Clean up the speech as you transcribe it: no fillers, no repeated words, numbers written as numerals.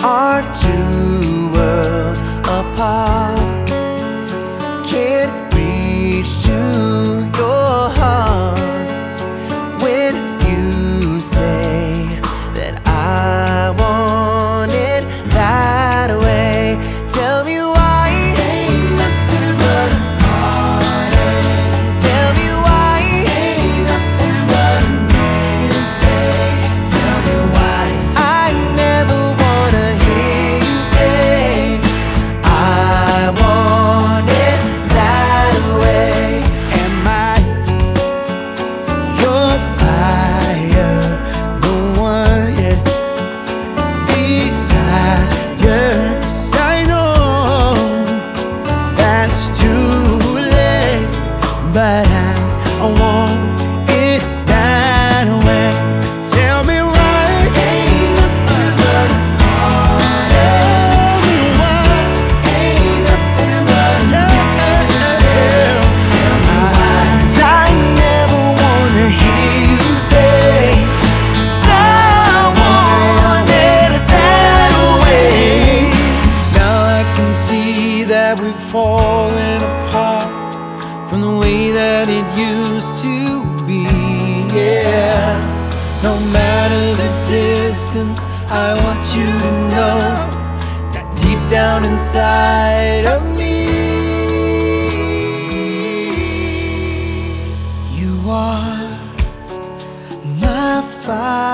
are two worlds apart. Can't reach to your heart when you say that I want it that way. Tell me why. Ain't nothing but a heartache. Tell me why. Ain't nothing but a mistake. Tell me why. I never wanna hear you say I want it that way. Am I your fire? The one, yeah, desire. 'Cause I know that it's too late, but I want it that way. Tell me why. Ain't nothing but a heartache. Tell me why. Ain't nothing but a mistake. Tell me why. 'Cause I never wanna hear you say I want it that way. Now I can see that we've fallen apart from the way that it used to be, yeah. No matter the distance, I want you to know that deep down inside of me, you are my fire.